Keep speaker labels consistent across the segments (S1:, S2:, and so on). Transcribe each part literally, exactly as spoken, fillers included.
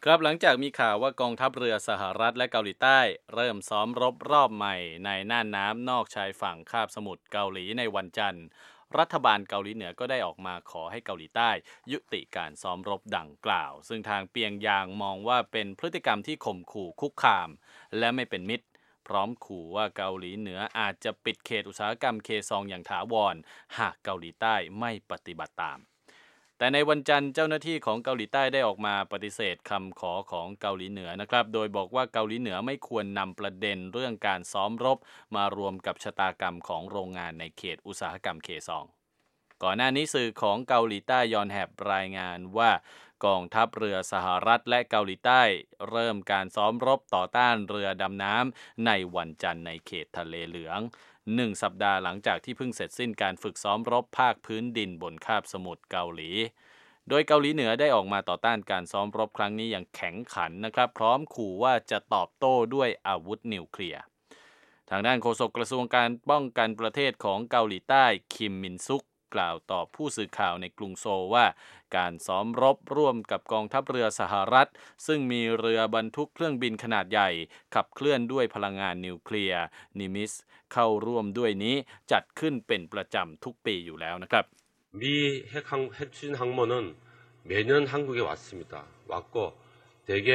S1: ครับหลังจากมีข่าวว่ากองทัพเรือสหรัฐและเกาหลีใต้เริ่มซ้อมรบรอบใหม่ในน่านน้ำนอกชายฝั่งคาบสมุทรเกาหลีในวันจันทร์รัฐบาลเกาหลีเหนือก็ได้ออกมาขอให้เกาหลีใต้ยุติการซ้อมรบดังกล่าวซึ่งทางเปียงยางมองว่าเป็นพฤติกรรมที่ข่มขู่คุกคามและไม่เป็นมิตรพร้อมขู่ว่าเกาหลีเหนืออาจจะปิดเขตอุตสาหกรรมเคซองอย่างถาวรหากเกาหลีใต้ไม่ปฏิบัติตาม แต่ในวันจันทร์เจ้าหน้าที่ของเกาหลีใต้ได้ออกมาปฏิเสธคำขอของเกาหลีเหนือนะครับโดยบอกว่าเกาหลีเหนือไม่ควรนำประเด็นเรื่องการซ้อมรบมารวมกับชะตากรรมของโรงงานในเขตอุตสาหกรรมเคซองก่อนหน้านี้สื่อของเกาหลีใต้ยอนแฮบรายงานว่ากองทัพเรือสหรัฐและเกาหลีใต้เริ่มการซ้อมรบต่อต้านเรือดำน้ำในวันจันทร์ในเขตทะเลเหลืองหนึ่งสัปดาห์หลังจากที่เพิ่งเสร็จสิ้นการฝึกซ้อมรบภาคพื้นดินบนคาบสมุทรเกาหลีโดยเกาหลีเหนือได้ออกมาต่อต้านการซ้อมรบครั้งนี้อย่างแข็งขันนะครับพร้อมขู่ว่าจะตอบโต้ด้วยอาวุธนิวเคลียร์ทางด้านโฆษกกระทรวงการป้องกันประเทศของเกาหลีใต้คิมมินซุกกล่าวต่อผู้สื่อข่าวในกรุงโซลว่าการซ้อมรบร่วมกับกองทัพเรือสหรัฐซึ่งมีเรือบรรทุกเครื่องบินขนาดใหญ่ขับเคลื่อนด้วยพลังงานนิวเคลียร์นิมิสเข้าร่วมด้วยนี้จัดขึ้นเป็นประจำทุกปีอยู่แล้วนะครับ
S2: 미 핵, 항, 핵추진 항모는 매년 한국에 왔습니다. 왔고 대개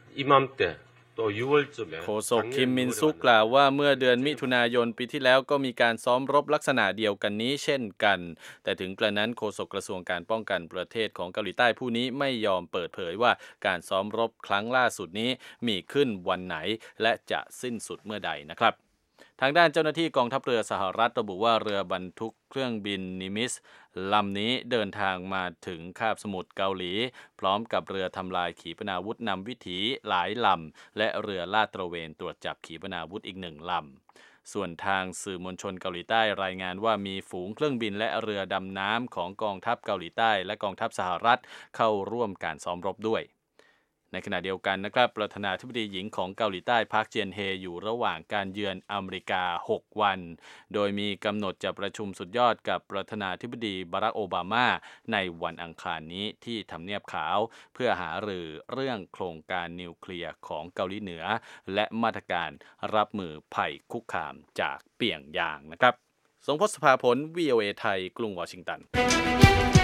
S2: 이맘때 또 유월쯤에
S1: โฆษกคิมมินซุกกล่าวว่าเมื่อเดือนมิถุนายนปีที่แล้วก็มีการซ้อมรบลักษณะเดียวกันนี้เช่นกันแต่ถึงกระนั้นโฆษกกระทรวงการป้องกันประเทศของเกาหลีใต้ผู้นี้ไม่ยอมเปิดเผยว่าการซ้อมรบครั้งล่าสุดนี้มีขึ้นวันไหนและจะสิ้นสุดเมื่อใดนะครับทางด้านเจ้าหน้าที่กองทัพเรือสหรัฐระบุว่าเรือบรรทุกเครื่องบินนิมิสลำนี้เดินทางมาถึงคาบสมุทรเกาหลีพร้อมกับเรือทำลายขีปนาวุธนำวิถีหลายลำและเรือลาดตระเวนตรวจจับขีปนาวุธอีกหนึ่งลำส่วนทางสื่อมวลชนเกาหลีใต้รายงานว่ามีฝูงเครื่องบินและเรือดำน้ำของกองทัพเกาหลีใต้และกองทัพสหรัฐเข้าร่วมการซ้อมรบด้วยในขณะเดียวกันนะครับประธานาธิบดีหญิงของเกาหลีใต้พาร์คเจียนเฮอยู่ระหว่างการเยือนอเมริกาหกวันโดยมีกำหนดจะประชุมสุดยอดกับประธานาธิบดีบารักโอบามาในวันอังคารนี้ที่ทำเนียบขาวเพื่อหารือเรื่องโครงการนิวเคลียร์ของเกาหลีเหนือและมาตรการรับมือภัยคุกคามจากเปี่ยงยางนะครับทรงพศภาผล วี โอ เอ ไทยกรุงวอชิงตัน